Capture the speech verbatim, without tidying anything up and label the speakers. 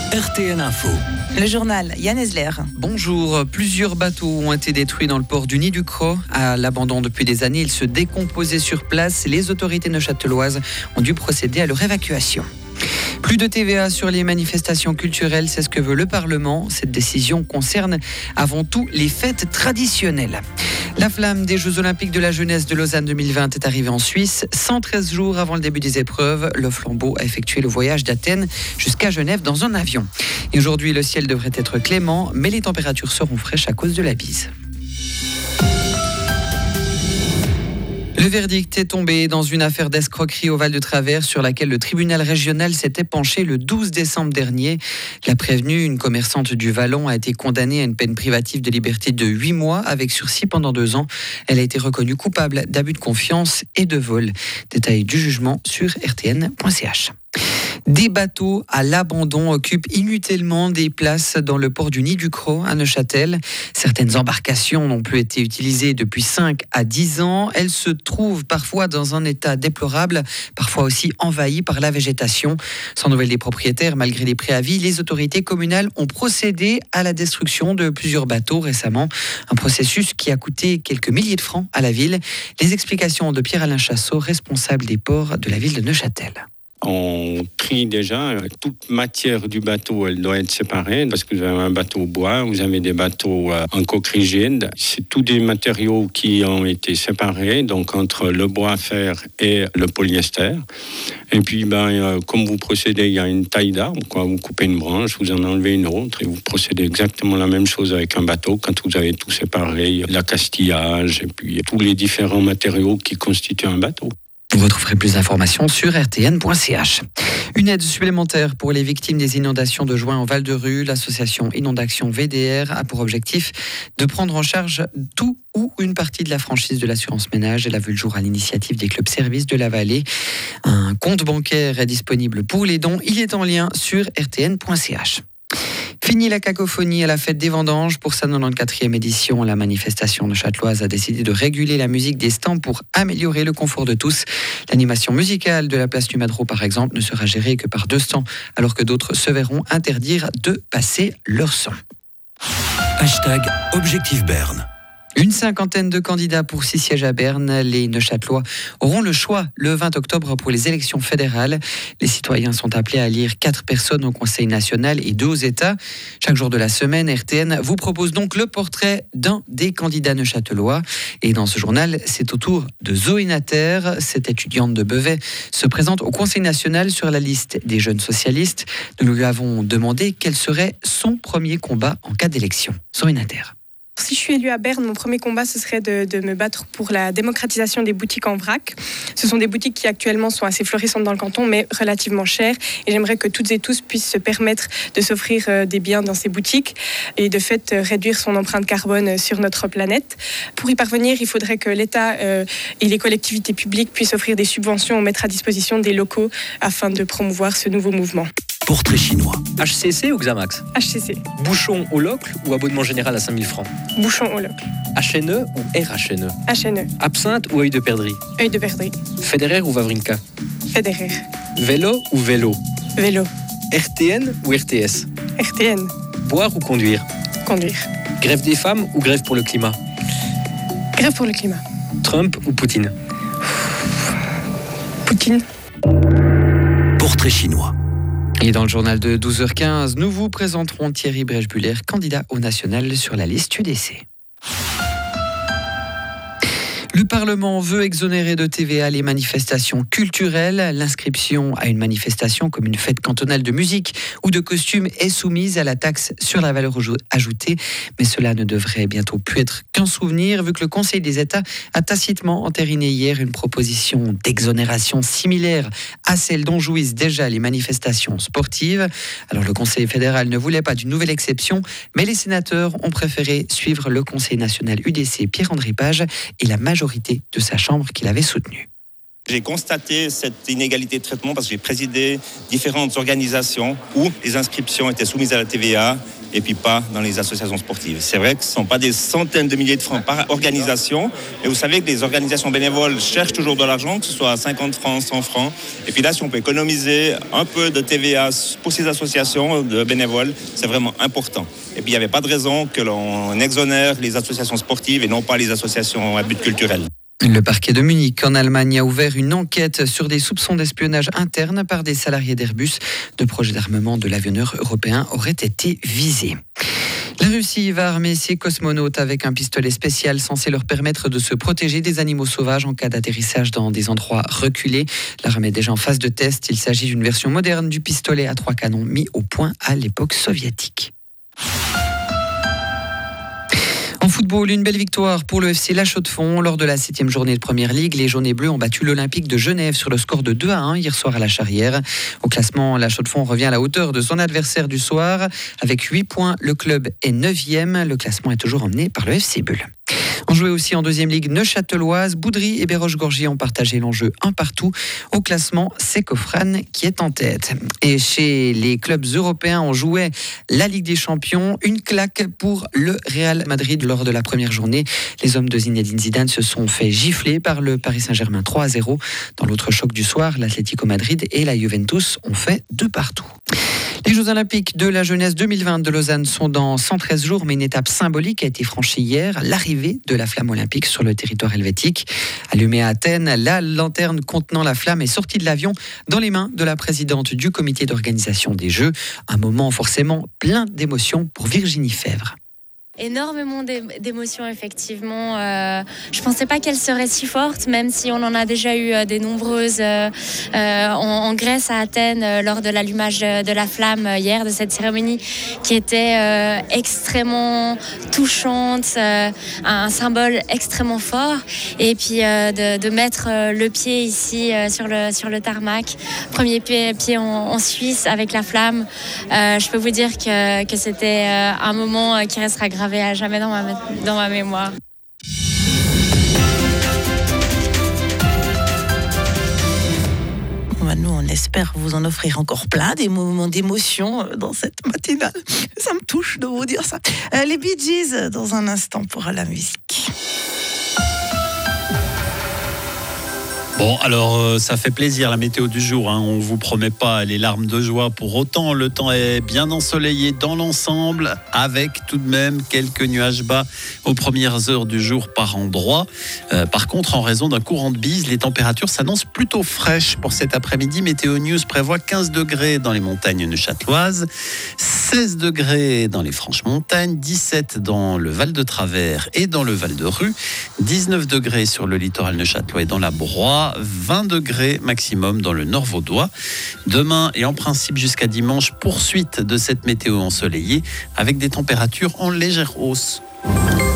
Speaker 1: R T N Info.
Speaker 2: Le journal Yann Esler.
Speaker 3: Bonjour. Plusieurs bateaux ont été détruits dans le port du Nid du Cros. À l'abandon depuis des années, ils se décomposaient sur place. Les autorités neuchâteloises ont dû procéder à leur évacuation. Plus de T V A sur les manifestations culturelles, c'est ce que veut le Parlement. Cette décision concerne avant tout les fêtes traditionnelles. La flamme des Jeux Olympiques de la jeunesse de Lausanne deux mille vingt est arrivée en Suisse. cent treize jours avant le début des épreuves, le flambeau a effectué le voyage d'Athènes jusqu'à Genève dans un avion. Et aujourd'hui, le ciel devrait être clément, mais les températures seront fraîches à cause de la bise. Le verdict est tombé dans une affaire d'escroquerie au Val-de-Travers sur laquelle le tribunal régional s'était penché le douze décembre dernier. La prévenue, une commerçante du Vallon, a été condamnée à une peine privative de liberté de huit mois avec sursis pendant deux ans. Elle a été reconnue coupable d'abus de confiance et de vol. Détail du jugement sur r t n point c h. Des bateaux à l'abandon occupent inutilement des places dans le port du Nid du Cros à Neuchâtel. Certaines embarcations n'ont plus été utilisées depuis cinq à dix ans. Elles se trouvent parfois dans un état déplorable, parfois aussi envahies par la végétation. Sans nouvelles des propriétaires, malgré les préavis, les autorités communales ont procédé à la destruction de plusieurs bateaux récemment. Un processus qui a coûté quelques milliers de francs à la ville. Les explications de Pierre-Alain Chassot, responsable des ports de la ville de Neuchâtel.
Speaker 4: On trie déjà, toute matière du bateau, elle doit être séparée, parce que vous avez un bateau bois, vous avez des bateaux en coque rigide. C'est tous des matériaux qui ont été séparés, donc entre le bois, fer et le polyester. Et puis, ben, comme vous procédez, il y a une taille d'arbre, quoi. Vous coupez une branche, vous en enlevez une autre, et vous procédez exactement la même chose avec un bateau, quand vous avez tout séparé, l'accastillage, et puis tous les différents matériaux qui constituent un bateau.
Speaker 3: Vous retrouverez plus d'informations sur r t n point c h. Une aide supplémentaire pour les victimes des inondations de juin au Val-de-Rue. L'association Inondation V D R a pour objectif de prendre en charge tout ou une partie de la franchise de l'assurance ménage. Elle a vu le jour à l'initiative des clubs services de la vallée. Un compte bancaire est disponible pour les dons. Il est en lien sur r t n point c h. Fini la cacophonie à la fête des vendanges. Pour sa quatre-vingt-quatrième édition, la manifestation neuchâteloise a décidé de réguler la musique des stands pour améliorer le confort de tous. L'animation musicale de la place du Madro, par exemple, ne sera gérée que par deux stands, alors que d'autres se verront interdire de passer leur son.
Speaker 1: Hashtag Objectif Berne.
Speaker 3: Une cinquantaine de candidats pour six sièges à Berne. Les Neuchâtelois auront le choix le vingt octobre pour les élections fédérales. Les citoyens sont appelés à élire quatre personnes au Conseil national et deux aux États. Chaque jour de la semaine, R T N vous propose donc le portrait d'un des candidats neuchâtelois. Et dans ce journal, c'est au tour de Zoé Natter. Cette étudiante de Beauvais se présente au Conseil national sur la liste des jeunes socialistes. Nous lui avons demandé quel serait son premier combat en cas d'élection. Zoé Natter.
Speaker 5: Si je suis élue à Berne, mon premier combat, ce serait de, de me battre pour la démocratisation des boutiques en vrac. Ce sont des boutiques qui actuellement sont assez florissantes dans le canton, mais relativement chères. Et j'aimerais que toutes et tous puissent se permettre de s'offrir euh, des biens dans ces boutiques et de fait euh, réduire son empreinte carbone sur notre planète. Pour y parvenir, il faudrait que l'État euh, et les collectivités publiques puissent offrir des subventions ou mettre à disposition des locaux afin de promouvoir ce nouveau mouvement.
Speaker 1: Portrait chinois.
Speaker 6: H C C ou Xamax?
Speaker 5: H C C.
Speaker 6: Bouchon au locle ou abonnement général à cinq mille francs?
Speaker 5: Bouchon au locle.
Speaker 6: H N E ou R H N E?
Speaker 5: H N E.
Speaker 6: Absinthe ou œil de perdrix?
Speaker 5: Œil de perdrix.
Speaker 6: Federer ou Wawrinka?
Speaker 5: Federer.
Speaker 6: Vélo ou vélo?
Speaker 5: Vélo.
Speaker 6: R T N ou R T S?
Speaker 5: R T N.
Speaker 6: Boire ou conduire?
Speaker 5: Conduire.
Speaker 6: Grève des femmes ou grève pour le climat?
Speaker 5: Grève pour le climat.
Speaker 6: Trump ou Poutine?
Speaker 5: Poutine.
Speaker 1: Portrait chinois.
Speaker 3: Et dans le journal de douze heures quinze, nous vous présenterons Thierry Brechbuller, candidat au national sur la liste U D C. Le Parlement veut exonérer de T V A les manifestations culturelles. L'inscription à une manifestation comme une fête cantonale de musique ou de costumes est soumise à la taxe sur la valeur ajoutée. Mais cela ne devrait bientôt plus être qu'un souvenir, vu que le Conseil des États a tacitement entériné hier une proposition d'exonération similaire à celle dont jouissent déjà les manifestations sportives. Alors le Conseil fédéral ne voulait pas d'une nouvelle exception, mais les sénateurs ont préféré suivre le Conseil national U D C Pierre-André Page et la majorité de sa chambre qui l'avait soutenu.
Speaker 7: J'ai constaté cette inégalité de traitement parce que j'ai présidé différentes organisations où les inscriptions étaient soumises à la T V A et puis pas dans les associations sportives. C'est vrai que ce ne sont pas des centaines de milliers de francs par organisation, mais vous savez que les organisations bénévoles cherchent toujours de l'argent, que ce soit cinquante francs, cent francs. Et puis là, si on peut économiser un peu de T V A pour ces associations de bénévoles, c'est vraiment important. Et puis il n'y avait pas de raison que l'on exonère les associations sportives et non pas les associations à but culturel.
Speaker 3: Le parquet de Munich en Allemagne a ouvert une enquête sur des soupçons d'espionnage interne par des salariés d'Airbus. Deux projets d'armement de l'avionneur européen auraient été visés. La Russie va armer ses cosmonautes avec un pistolet spécial censé leur permettre de se protéger des animaux sauvages en cas d'atterrissage dans des endroits reculés. L'arme est déjà en phase de test. Il s'agit d'une version moderne du pistolet à trois canons mis au point à l'époque soviétique. En football, une belle victoire pour le F C La Chaux-de-Fonds. Lors de la septième journée de Première Ligue, les jaunes et bleus ont battu l'Olympique de Genève sur le score de deux à un hier soir à la Charrière. Au classement, La Chaux-de-Fonds revient à la hauteur de son adversaire du soir. Avec huit points, le club est neuvième. Le classement est toujours emmené par le F C Bulle. On jouait aussi en deuxième ligue neuchâteloise. Boudry et Béroche-Gorgier ont partagé l'enjeu un partout. Au classement, c'est Cofrane qui est en tête. Et chez les clubs européens, on jouait la Ligue des Champions. Une claque pour le Real Madrid lors de la première journée. Les hommes de Zinedine Zidane se sont fait gifler par le Paris Saint-Germain trois à zéro. Dans l'autre choc du soir, l'Atlético Madrid et la Juventus ont fait deux partout. Les Jeux Olympiques de la jeunesse deux mille vingt de Lausanne sont dans cent treize jours, mais une étape symbolique a été franchie hier, l'arrivée de la flamme olympique sur le territoire helvétique. Allumée à Athènes, la lanterne contenant la flamme est sortie de l'avion dans les mains de la présidente du comité d'organisation des Jeux. Un moment forcément plein d'émotions pour Virginie Fèvre.
Speaker 8: Énormément d'émotions, effectivement. Euh, je ne pensais pas qu'elle serait si forte, même si on en a déjà eu euh, des nombreuses euh, euh, en, en Grèce, à Athènes, euh, lors de l'allumage de, de la flamme euh, hier, de cette cérémonie qui était euh, extrêmement touchante, euh, un symbole extrêmement fort. Et puis euh, de, de mettre euh, le pied ici euh, sur, le, sur le tarmac, premier pied, pied en, en Suisse avec la flamme, euh, je peux vous dire que, que c'était euh, un moment euh, qui restera gravé à jamais dans ma, dans ma mémoire.
Speaker 2: Nous, on espère vous en offrir encore plein, des moments d'émotion dans cette matinale. Ça me touche de vous dire ça. Euh, les Bee Gees, dans un instant pour la musique.
Speaker 9: Bon, alors euh, ça fait plaisir la météo du jour, hein. On ne vous promet pas les larmes de joie pour autant. Le temps est bien ensoleillé dans l'ensemble, avec tout de même quelques nuages bas aux premières heures du jour par endroit. Euh, par contre, en raison d'un courant de bise, les températures s'annoncent plutôt fraîches pour cet après-midi. Météo News prévoit quinze degrés dans les montagnes neuchâteloises, seize degrés dans les Franches-Montagnes, dix-sept dans le Val de Travers et dans le Val de Rue, dix-neuf degrés sur le littoral neuchâtelois et dans la Broye, vingt degrés maximum dans le Nord vaudois. Demain et en principe jusqu'à dimanche, poursuite de cette météo ensoleillée avec des températures en légère hausse.